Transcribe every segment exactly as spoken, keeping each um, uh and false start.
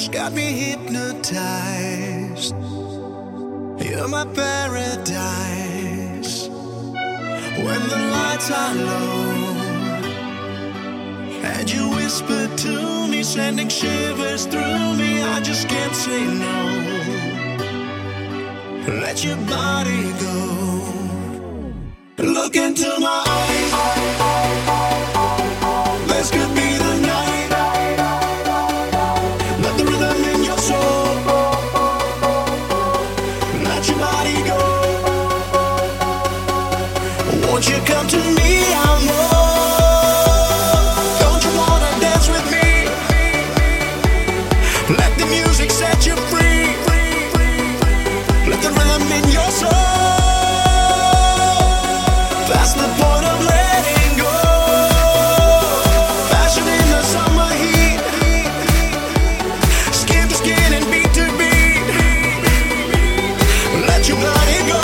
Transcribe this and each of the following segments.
got me hypnotized. You're my paradise. When the lights are low and you whisper to me, sending shivers through me, I just can't say no. Let your body go. Look into my eyes. This could be the night. Let the rhythm in your soul. Let your body go. Won't you come to me? I'm more. Don't you wanna dance with me? Let the music set you free. Let the rhythm in your soul. That's the point of letting go. Passion in the summer heat. Skin to skin and beat to beat. Let your body go.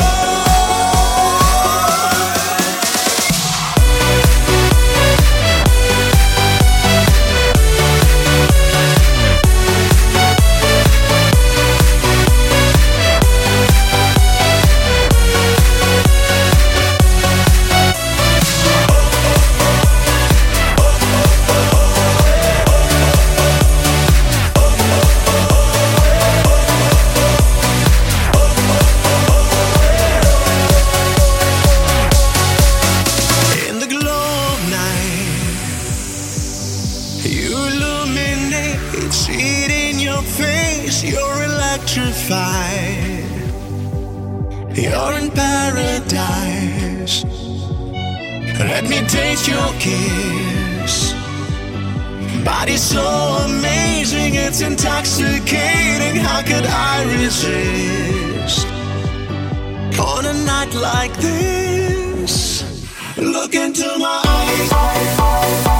You illuminate, see it in your face. You're electrified. You're in paradise. Let me taste your kiss. Body so amazing, it's intoxicating. How could I resist? On a night like this, look into my eyes.